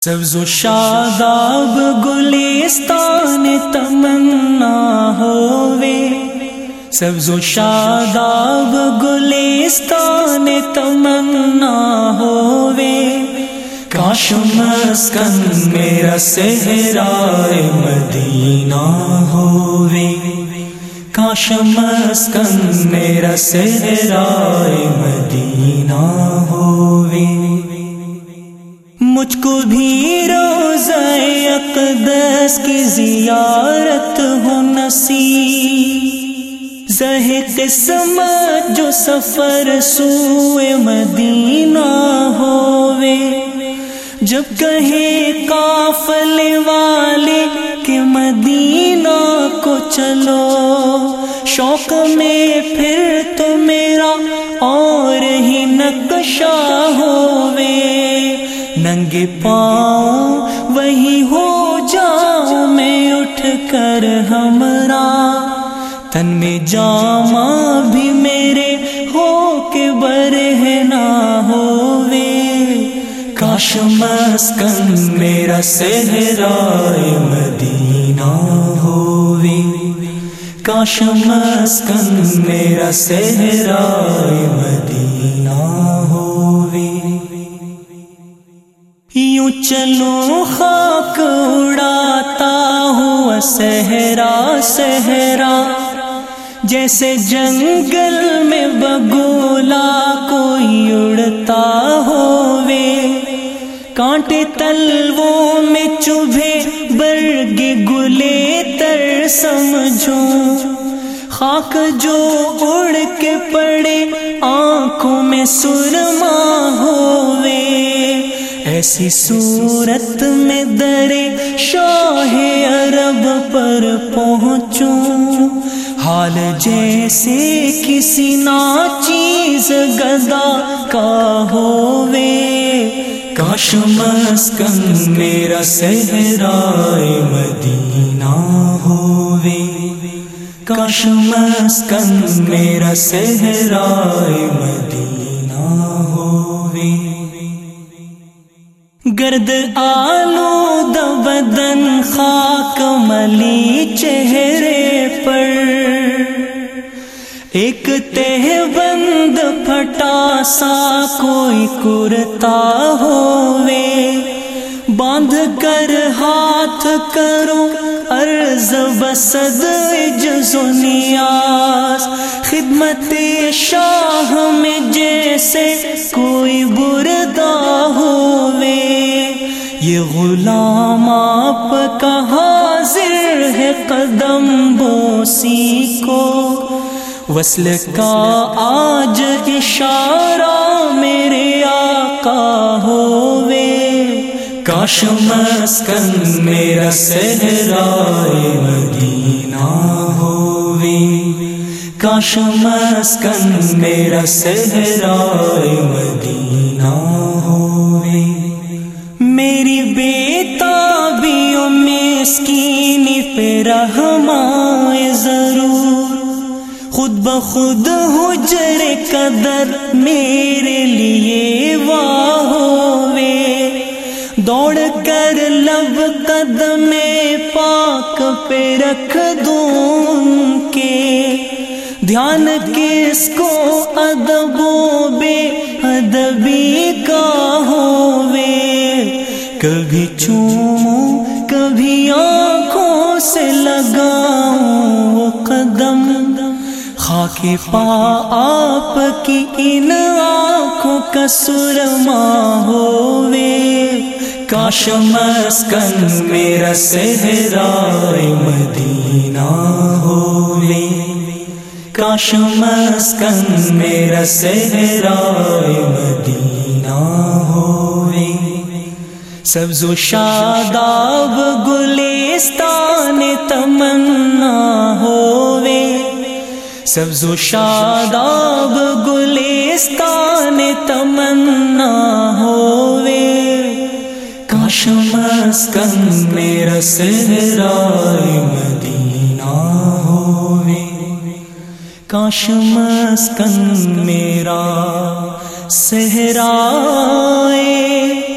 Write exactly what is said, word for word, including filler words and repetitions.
سبز و شاداب گلستان تمنا ہووے، سبز و شاداب گلستان تمنا ہووے، کاش مسکن میرا صحرائے مدینہ ہووے، کاش مسکن میرا صحرائے مدینہ ہووے۔ مجھ کو بھی روضہ اقدس کی زیارت ہو نصیب، زہ قسمت جو سفر سوئے مدینہ ہووے، جب کہے قافلے والے کہ مدینہ کو چلو، شوق میں پھر تو میرا اور ہی نقشہ ہووے، ننگے پاؤں وہی ہو جاؤں میں اٹھ کر ہمراہ، تن میں جامہ بھی میرے ہو کے برہنہ ہووے، کاش مسکن میرا صحرائے مدینہ ہووے، کاش مسکن میرا صحرائے مدینہ ہووے۔ یوں چلوں خاک اڑاتا ہوا صحرا صحرا، جیسے جنگل میں بگولا کوئی اڑتا ہووے، کانٹے تلووں میں چبھے برگ گلے تر سمجھوں، خاک جو اڑ کے پڑے آنکھوں میں سرما ہووے، ایسی صورت میں درے شاہ عرب پر پہنچوں، حال جیسے کسی ناچیز گدا کا ہووے، کاش مسکن میرا صحرائے مدینہ ہووے، کاش مسکن میرا صحرائے مدینہ ہووے۔ گرد آلودہ بدن خاک ملی چہرے پر، ایک تہ بند پھٹا سا کوئی کرتا ہووے، باندھ کر ہاتھ کروں عرض بصد عجز و نیاز، خدمت شاہ میں جیسے کوئی بردہ ہووے، یہ غلام آپ کا حاضر ہے قدم بوسی کو، وصل کا آج اشارہ میرے آقا ہووے، کاش مسکن میرا صحرائے مدینہ ہووے، کاش مسکن میرا صحرائے مدینہ ہووے۔ میری بےتابی و مسکینی پہ رحم آئے ضرور، خود بخود حجر قدر میرے لیے واہ ہووے، دوڑ کر لب قدم پاک پہ رکھ دوں کے، دھیان کس کو ادب و بے ادبی کا ہووے، کبھی چوموں کبھی آنکھوں سے لگاؤں وہ قدم، خاک پا آپ کی ان آنکھوں کا سرما ہووے، کاش مسکن میرا صحرائے مدینہ ہووے، کاش مسکن میرا صحرائے مدینہ ہووے۔ سبز و شاداب گلستان تمنا ہووے، سبز و شاداب گلستان تمنا ہووے، کاش مسکن میرا صحرائے مدینہ ہووے، کاش مسکن میرا صحرائے